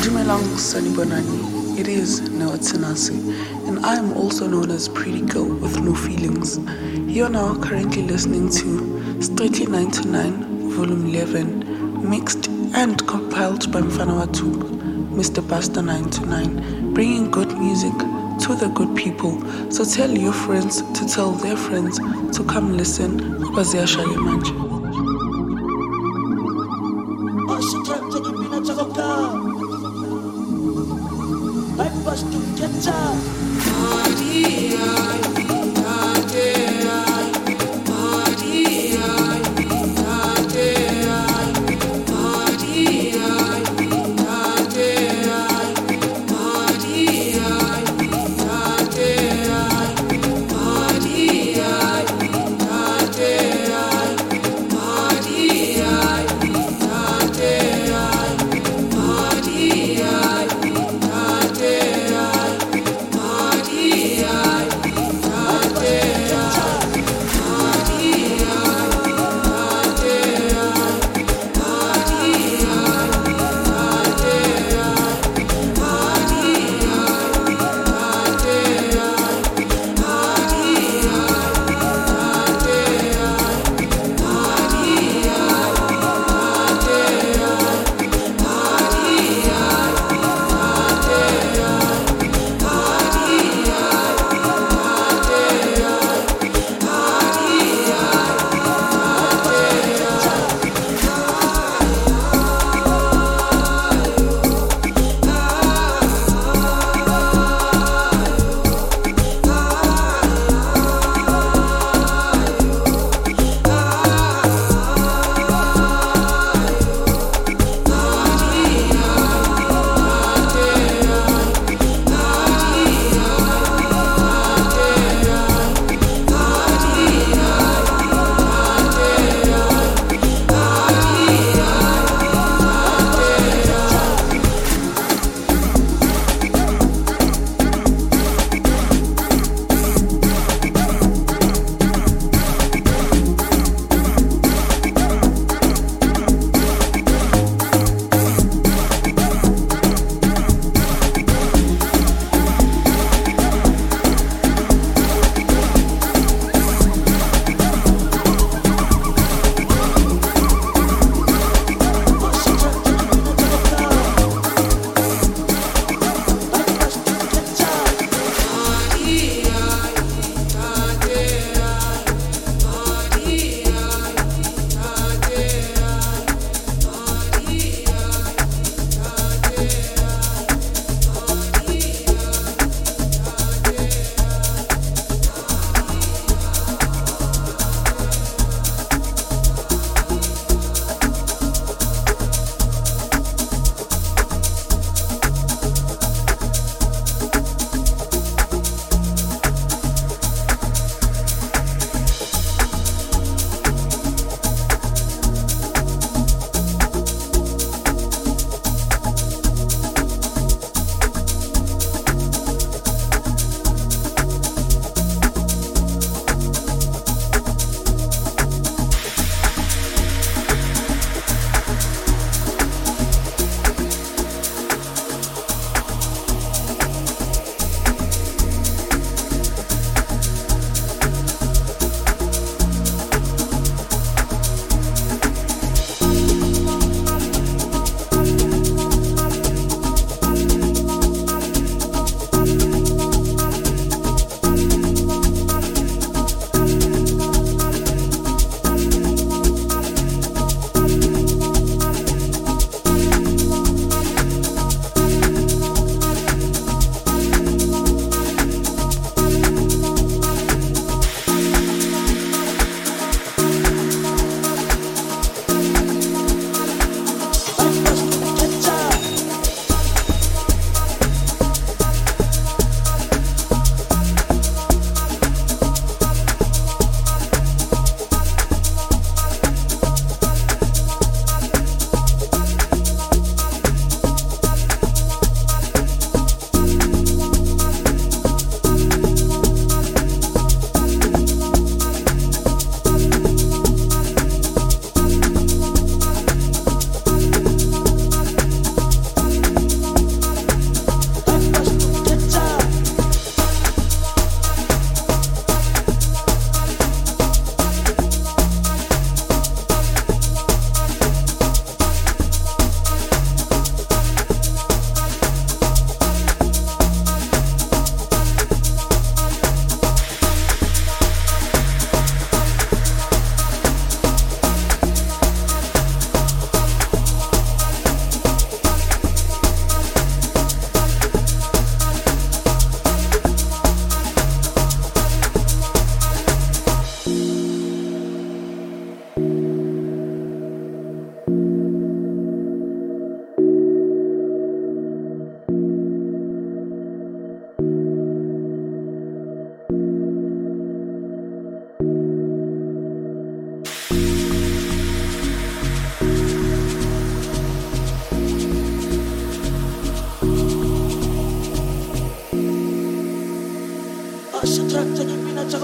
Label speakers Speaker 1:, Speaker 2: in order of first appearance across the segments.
Speaker 1: Dumelang Sanibonani. It is Noah Tsanasi, and I am also known as Pretty Girl with No Feelings. You are now currently listening to Strictly 99, Volume 11, mixed and compiled by Mfana Watub, Mr. Buster 929, bringing good music to the good people. So tell your friends to tell their friends to come listen. Baziyashaya manje.
Speaker 2: Party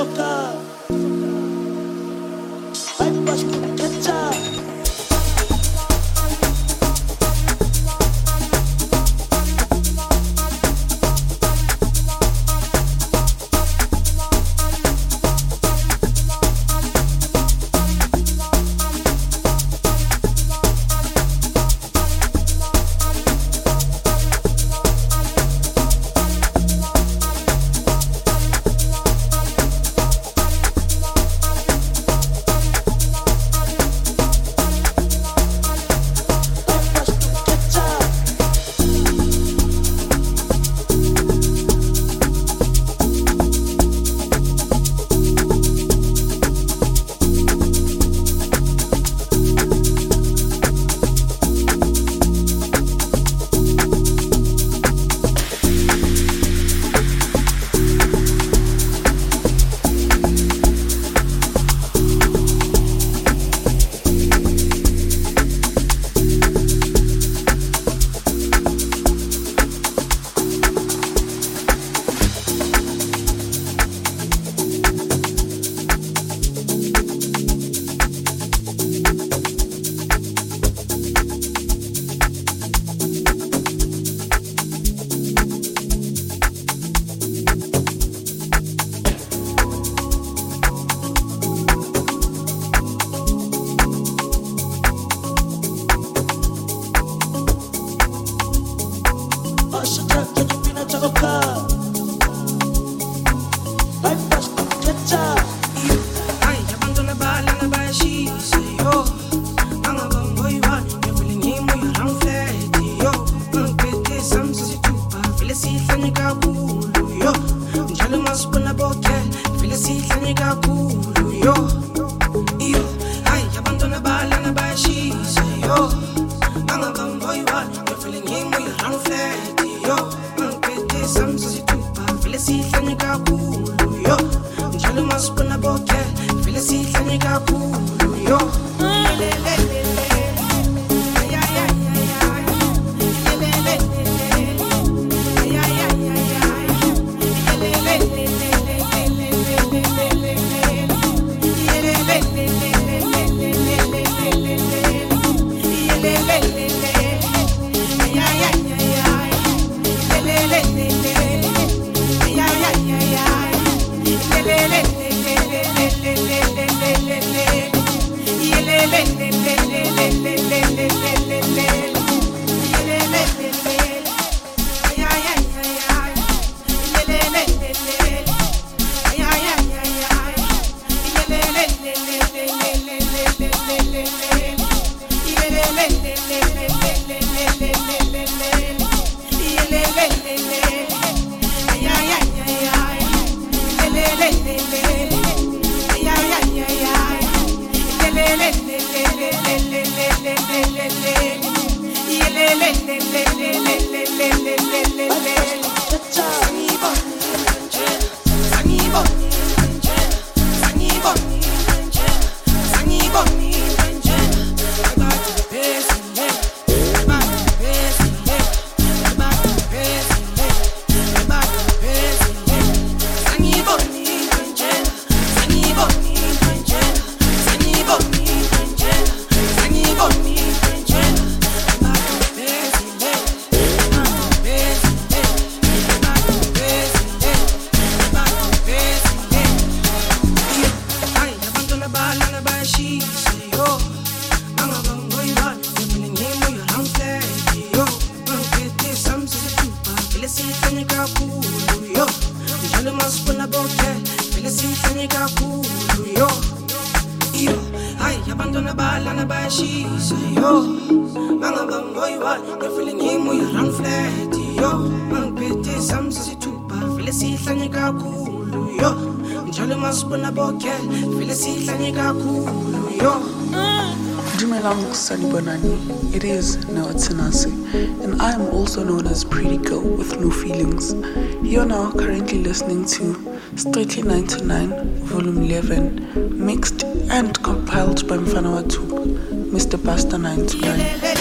Speaker 1: It is Nawatsanasi, and I am also known as Pretty Girl with No Feelings. You're now currently listening to Strictly 99, Volume 11, mixed and compiled by Mfana Watu, Mr. Basta 929.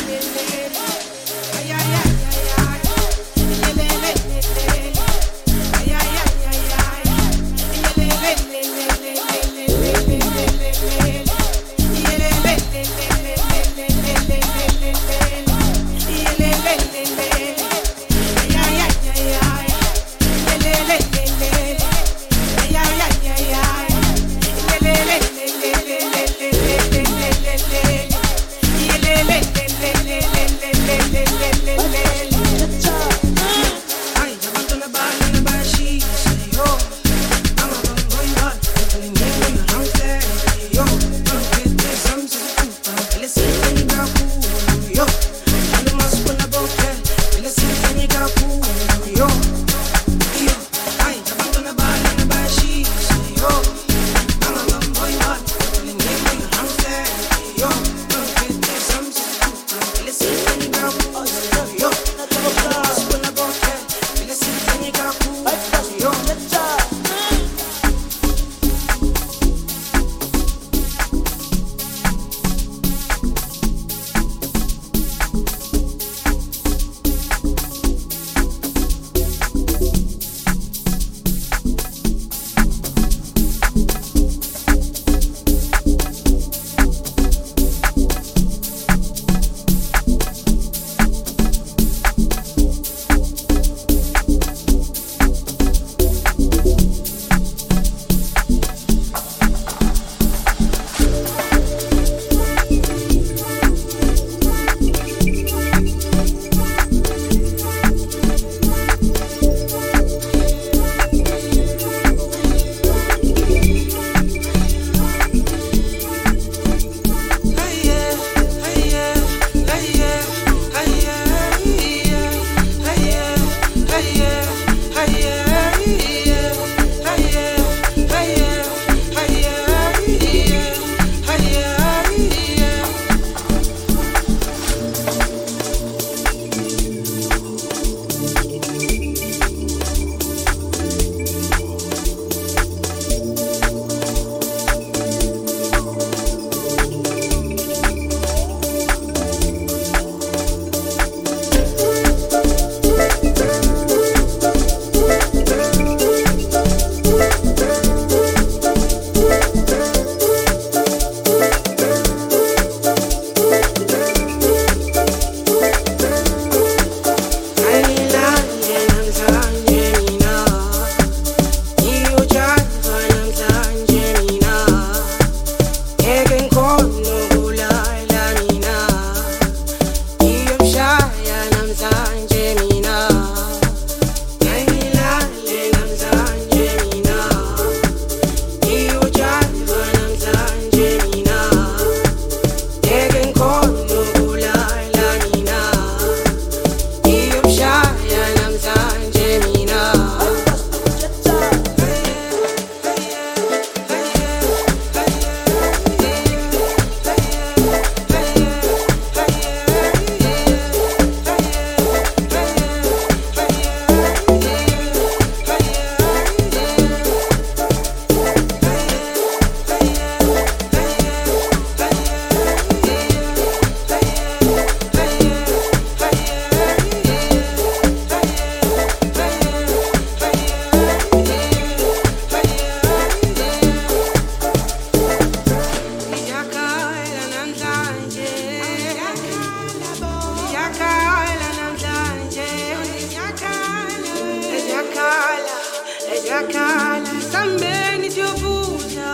Speaker 2: Yakala sambeni jobuza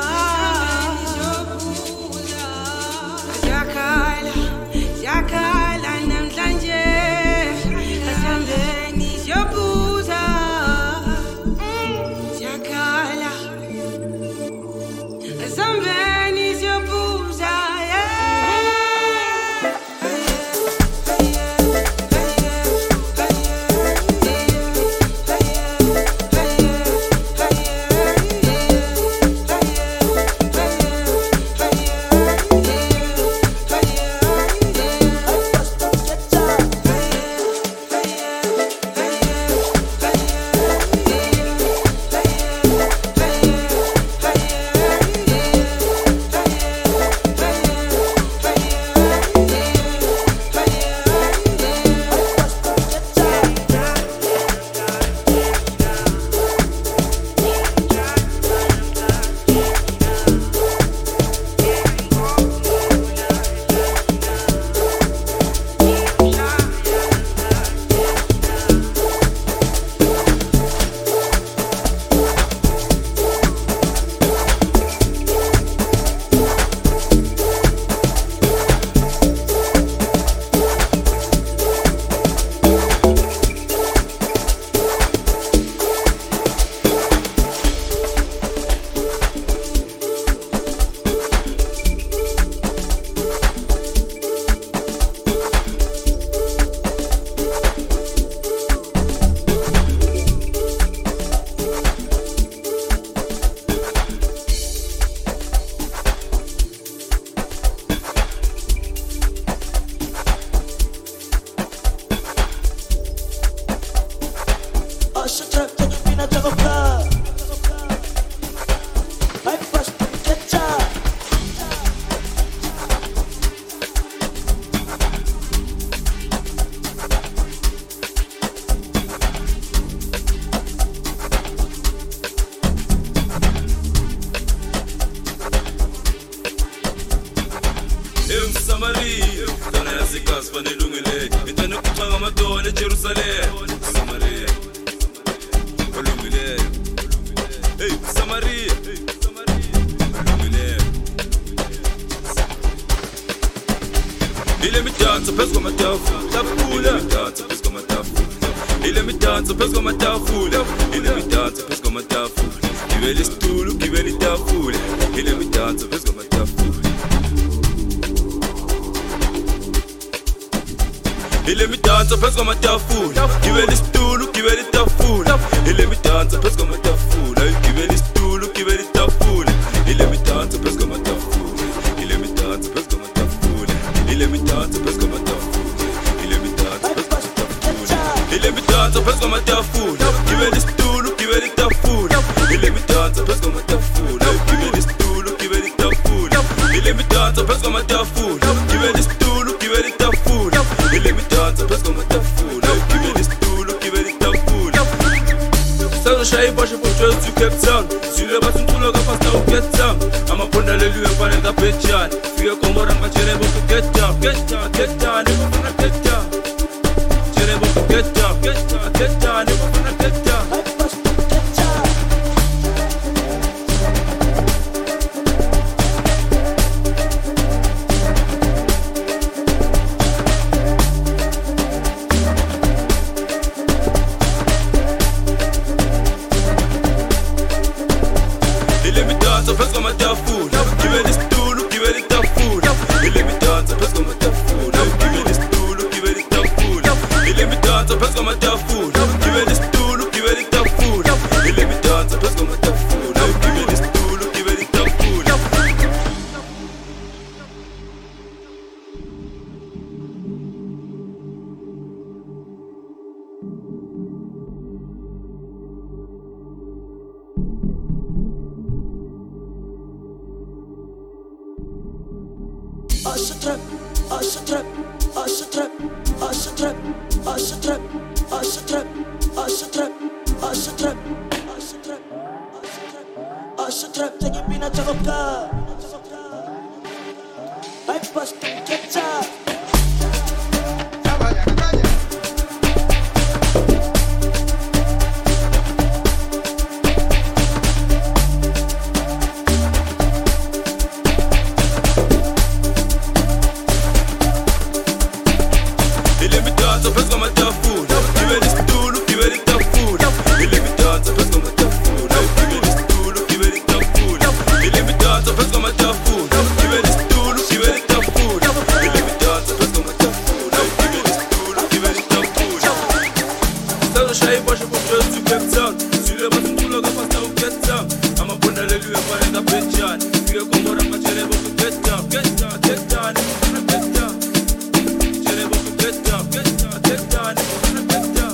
Speaker 2: Yakala namhlanje sambeni jobuza Yakala sambeni jobuza
Speaker 3: Ilemidonsa phezu kwamatafula Gibela isitulo, gibela itafula Ilemidonsa phezu kwamatafula Gibela isitulo, gibela itafula Ilemidonsa phezu kwamatafula Gibela isitulo, gibela itafula Ilemidonsa phezu kwamatafula Gibela isitulo, gibela itafula Sazoshaya iboshe kustress to Cape Town Sile basimtula kapasta u-Cape Town Amabona leliwe fane ngabhenjani Fike kombora matshele boku get down, get down, get down, get down Tshele boku get down, get down, get down, get down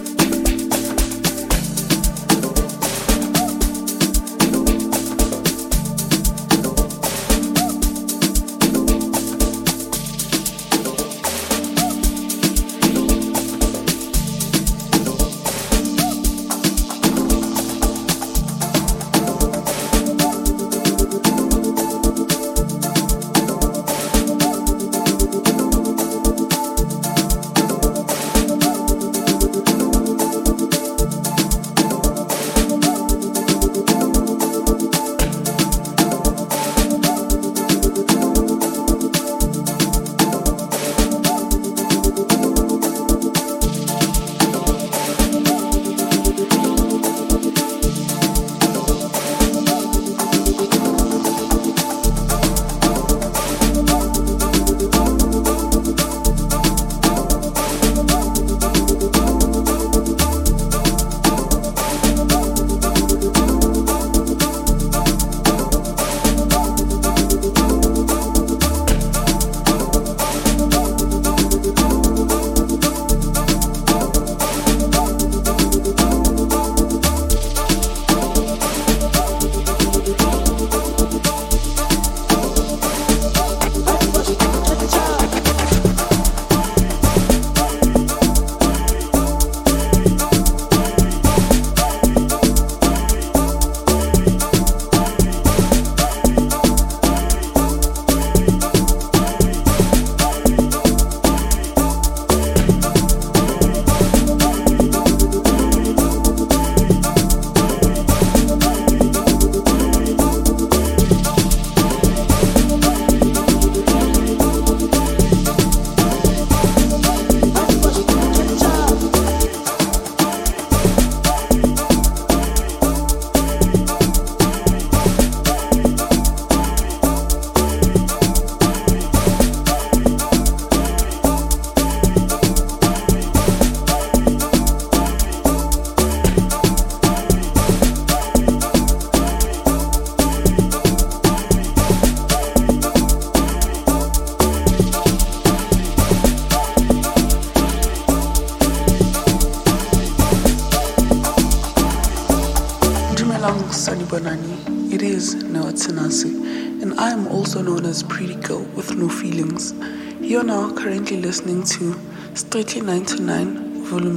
Speaker 1: It is Noah Tsanasi, and I am also known as Pretty Girl with No Feelings. You are now currently listening to Strictly 99, Volume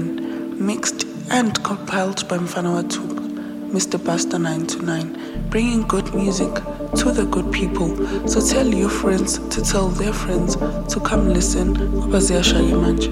Speaker 1: 11, mixed and compiled by Mfana Watup, Mr. Buster 929, bringing good music to the good people. So tell your friends to tell their friends to come listen. Ubaziyasha manje.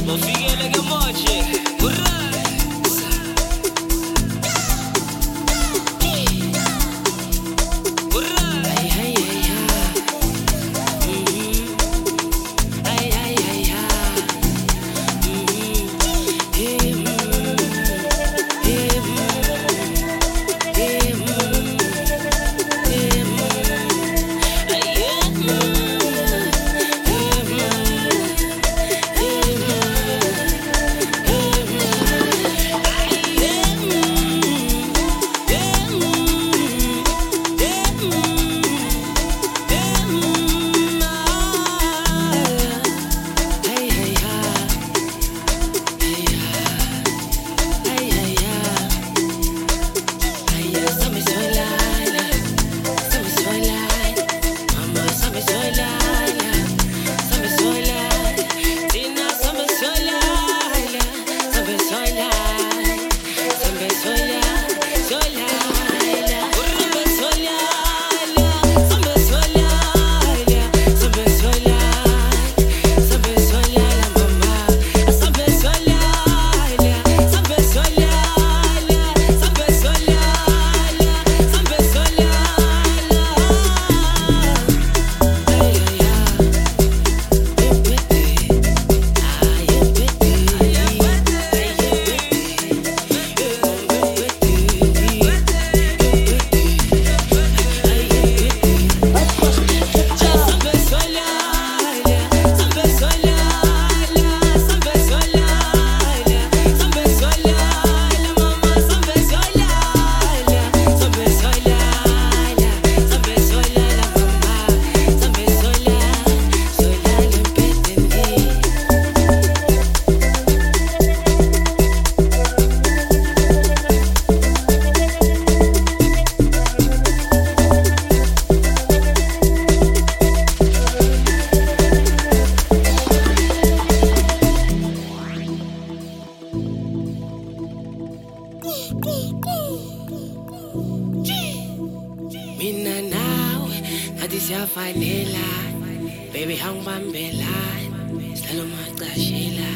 Speaker 2: siyafanela baby angibambela sihlala macashela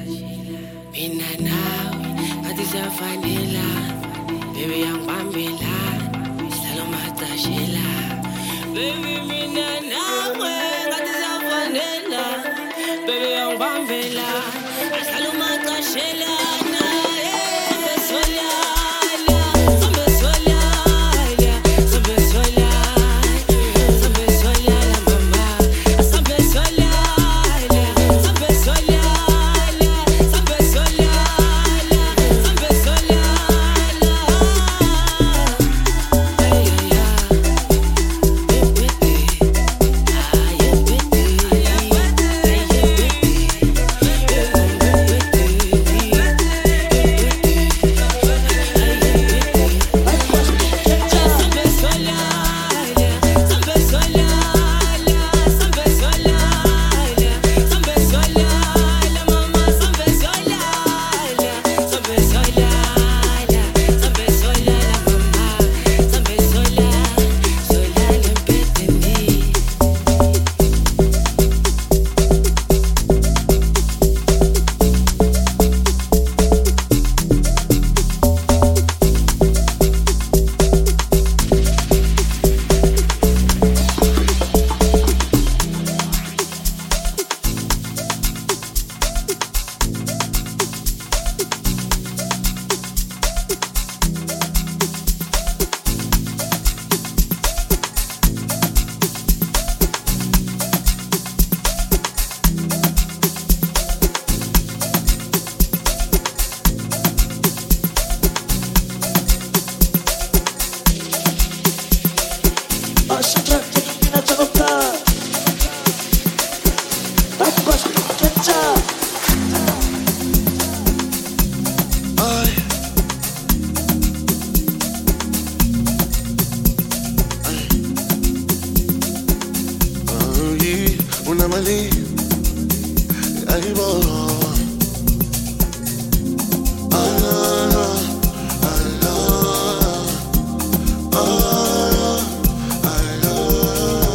Speaker 2: mina nawe ngathi siyafanela baby angibambela sihlala macashela baby mina nawe ngathi siyafanela baby angibambela sihlala macashela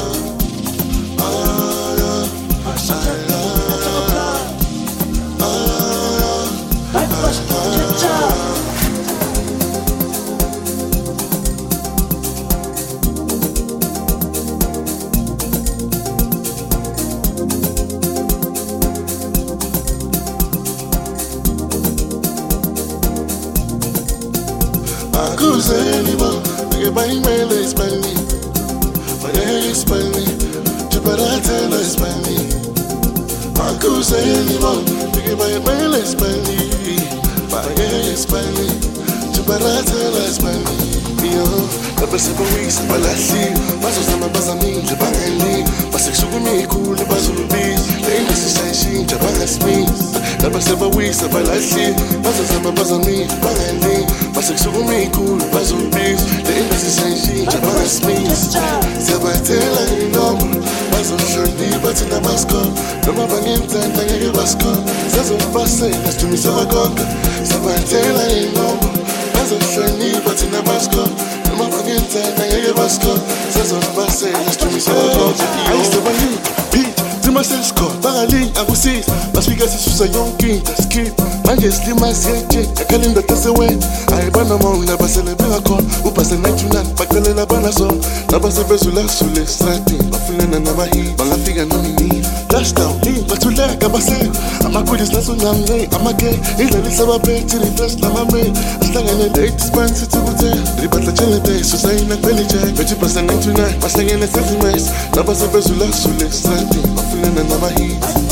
Speaker 4: Oh Makuzelimo, nigga bang me let's bang me. Fire is bang me, Jabarata let's bang me. Makuzelimo, nigga bang me let's bang me. Fire is bang me, Jabarata let's bang me. Yo, never say we say balasi, bazo sama bazami, jabangani, basekshugumi cool bazubi, lane is saying jabangasmi. Never say we say balasi, bazo sama bazami, jabangani, basekshugumi cool bazubi, lane is saying jabangasmi. Sabatela no, bazo shorty but in the masko, no mabangin tan tangi basko, zazo passe, that's to me so agonga. Sabatela no. I'm shiny, but in a mask. I'm a fucking time, I get mask. Says on the bus, let's do me so. I used to believe, beat, to myself, Scott, Barali, I will see. Last week, I was a young king, that's kid. Man, just leave my CJ, I can't let us away. I ban a mom, never celebrate a call. Who pass the night to none, back the Lella Banaso. Never say, Besula, Sule, Sati, Buffalo, and Namahi, Balafiga, no need. Dash down, but to leg, I'm a say. I'm a good, it's not so young, I'm a gay. It's a little bit to the first, I'm a man. As long as the latest fancy to the Ribata Chelete, so saying a belly jack. But you pass a night tonight, passing in a second race. Never say, Besula, Sule, Sati, Buffalo, and Namahi.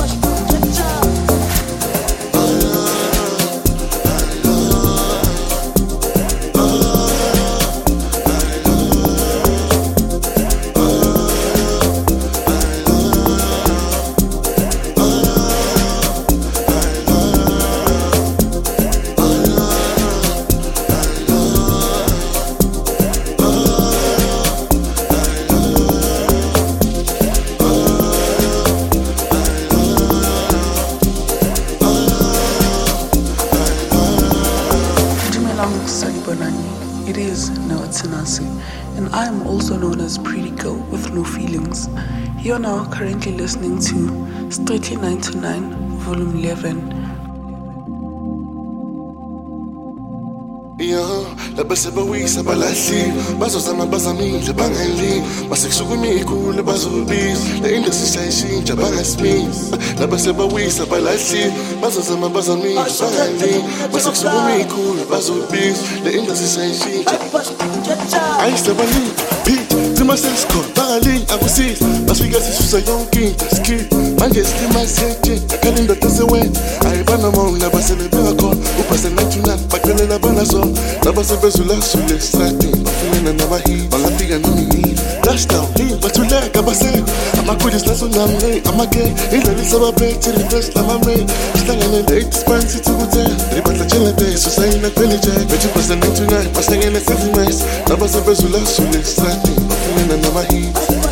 Speaker 1: It is Noah Tsanasi, and I am also known as Pretty Girl with No Feelings. You are now currently listening to Strictly 99, Volume 11.
Speaker 4: Yo, la baseba we sabalasi, bazo sama bazami, jabangani, basekshugumi cool bazubis, the industry saying jabangasmi. La baseba we sabalasi, bazo sama bazami, jabangani, basekshugumi cool bazubis, the industry saying I used to believe, beat, to myself, Scott, Barali, I will see. Last week, I was a young king, that's kid. Man, just leave my CJ, I can't let us away. I ban a mom, never celebrate a call. Who pass the night to none, back then I ban a song. Never say Besula, Sule, Sati, Buffalo, and Namahi, Balafiga, no need. Dash down, but to leg, I'm a say. I'm a good, it's not so young, I'm a gay. It's a little bit to the first, I'm a man. Slang and the latest fancy to the day. Ribata Chelete, so saying a belly jack. But you pass the night tonight, passing in a second race. Never say Besula, Sule, Sati, Buffalo, and Namahi.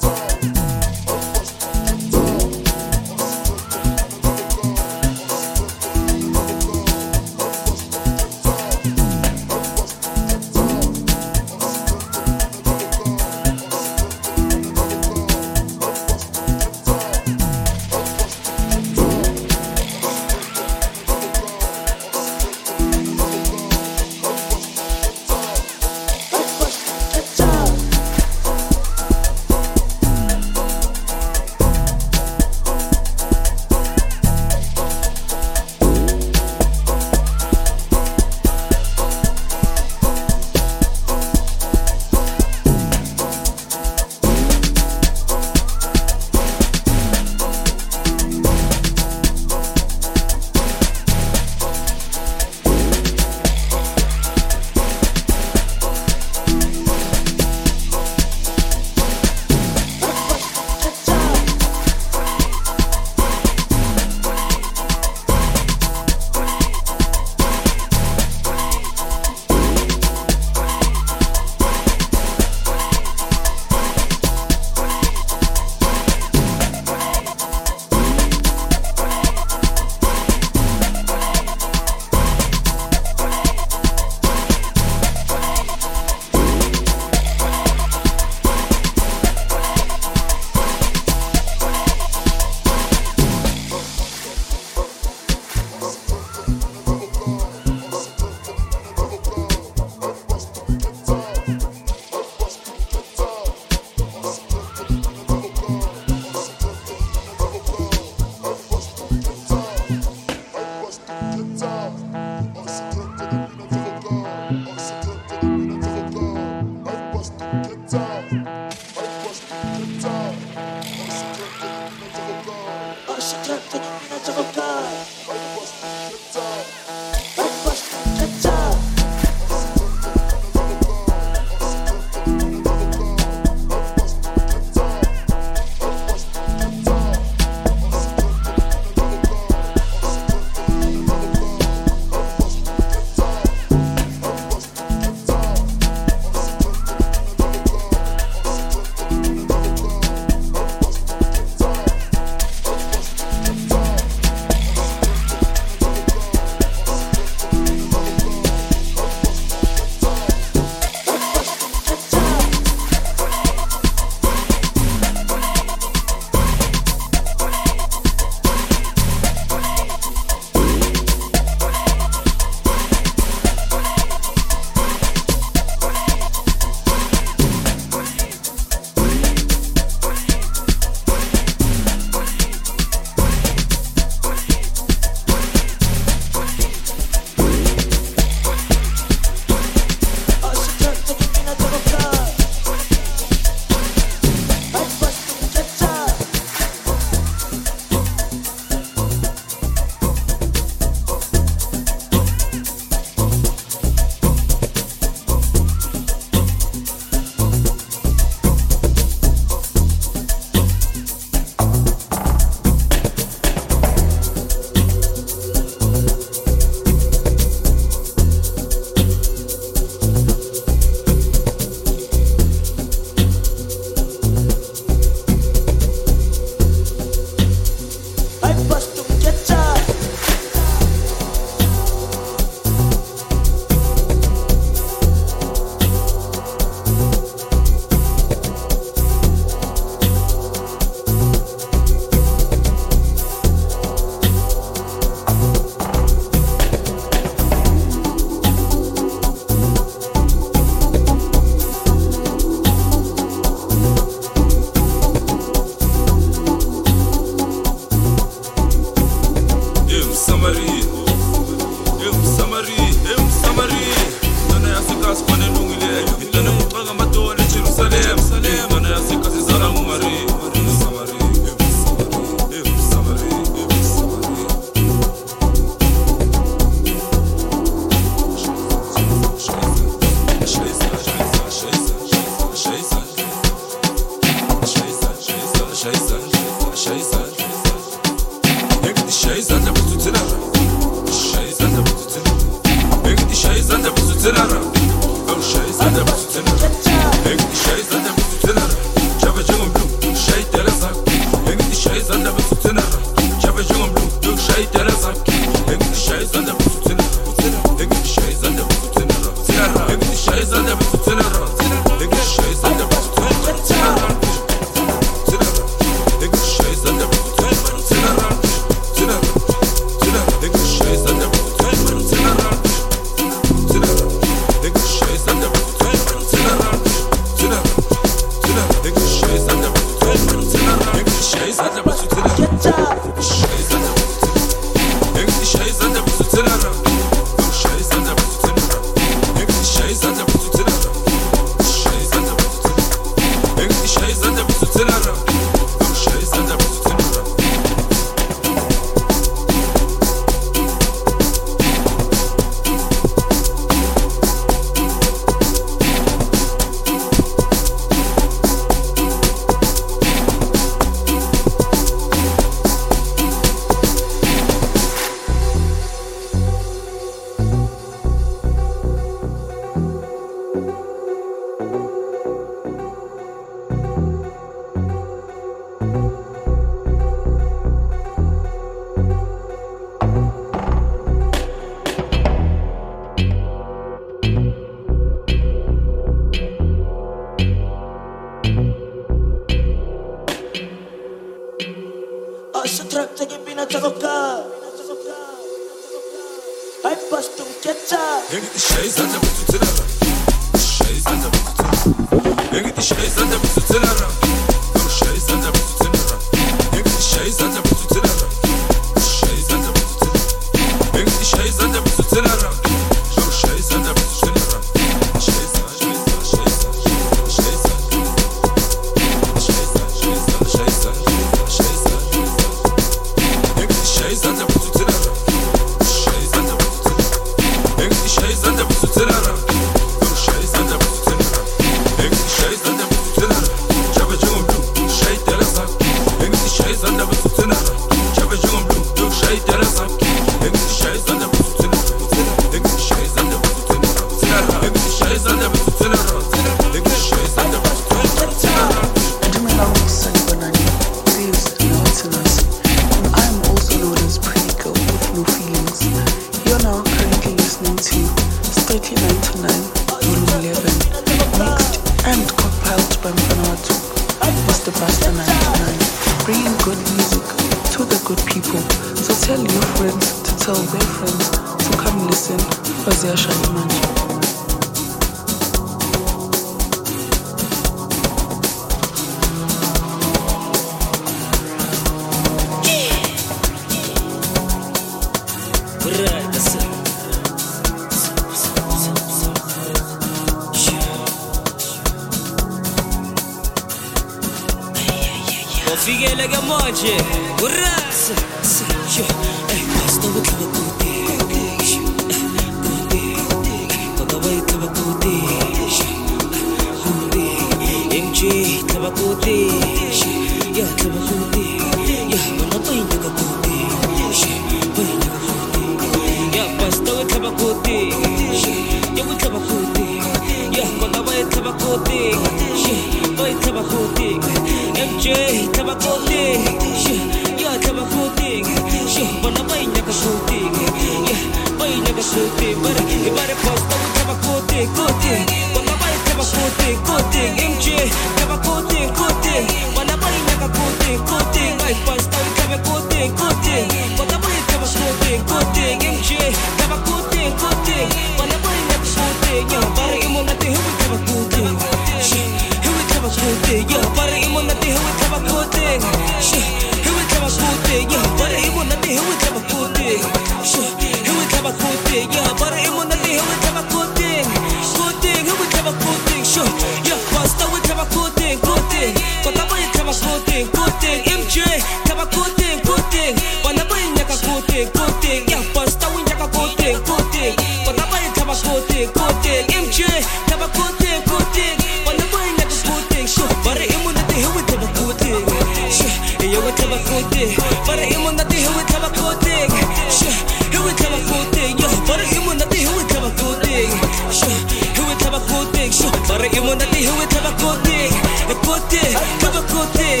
Speaker 2: Sure, he will have a good thing. Sure, but you want that he will have a good thing. A good thing, have a good thing.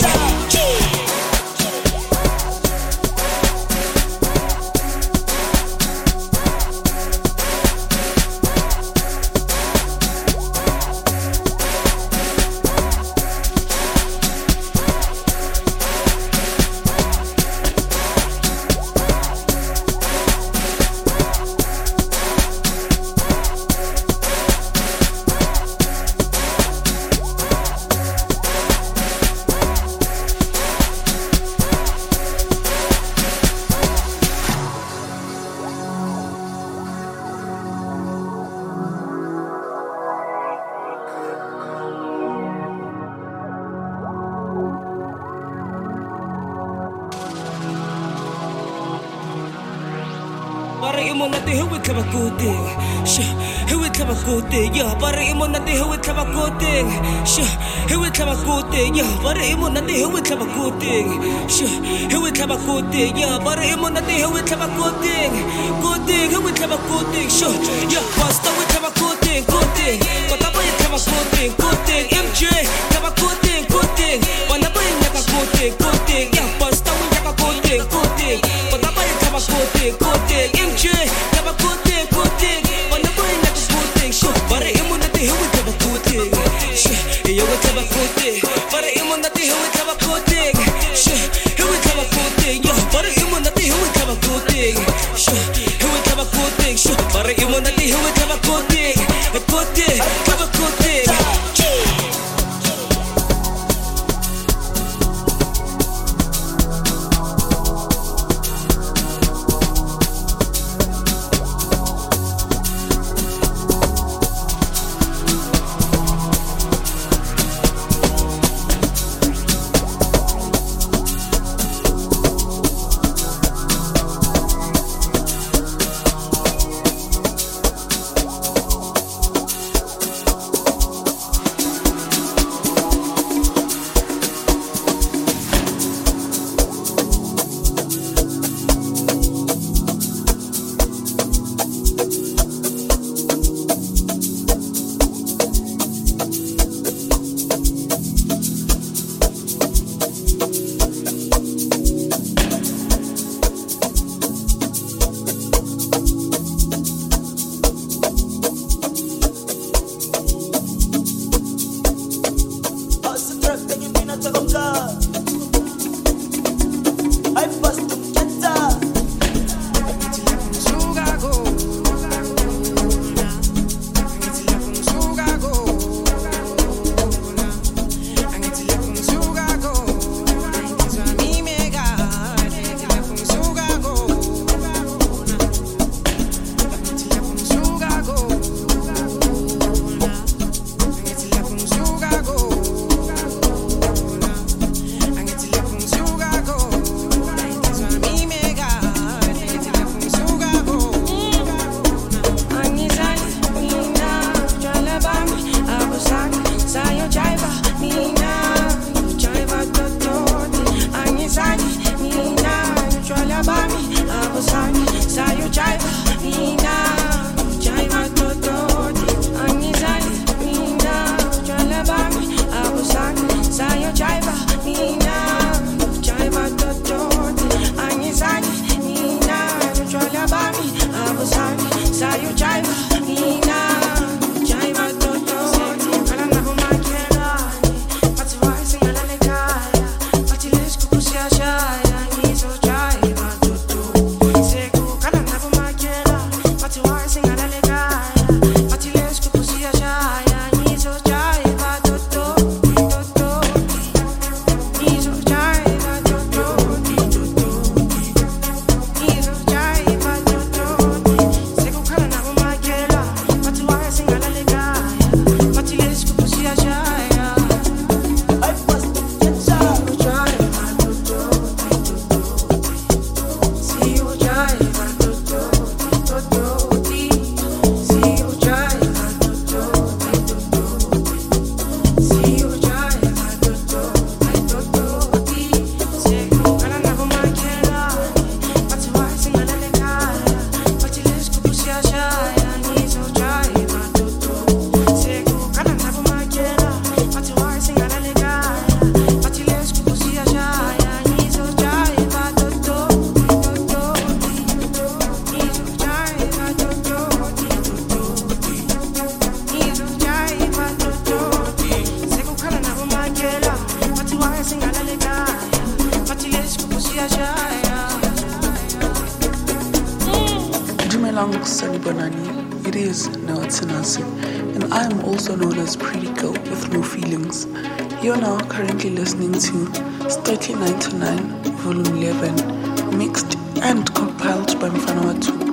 Speaker 2: Para imo natin huwit ka maguting. Sure, huwit ka maguting. Yeah, para imo natin huwit ka maguting. Sure, huwit ka maguting. Yeah, para imo natin huwit ka maguting. Sure, huwit ka maguting. Yeah, para imo natin huwit ka maguting. Guting, huwit ka maguting. Sure, yeah, basta huwit ka maguting. Guting, patabayin ka maguting. Guting, MJ, ka maguting. Guting, panabayin niya ka guting. Guting, yeah, basta huwit ka maguting. Guting, patabayin ka maguting. Guting, MJ, ka maguting. Guting, panabayin niya ka guting. Sure, para imo natin huwit ka maguting. Sure, iyo huwit ka maguting. Para imo natin huwit ka maguting. Sure, huwit ka maguting. Yeah, para imo natin huwit ka maguting. Sure, huwit ka maguting. Sure, para imo natin huwit ka maguting. Maguting, ka maguting.
Speaker 1: Sunny Bonani. It is Noah Tsanasi, and I am also known as Pretty Girl with No Feelings. You are now currently listening to Strictly 99, Volume 11, mixed and compiled by Mfana Watu.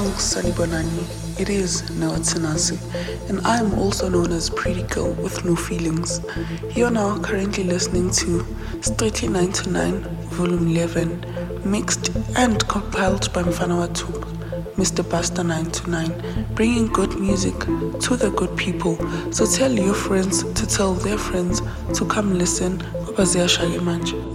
Speaker 1: Sanibonani. It is Noah Tsanasi, and I am also known as Pretty Girl with No Feelings. You are now currently listening to Strictly 99, Volume 11, mixed and compiled by Mfana Watuba, Mr. Basta 929, bringing good music to the good people. So tell your friends to tell their friends to come listen. Ubazia Shage manje.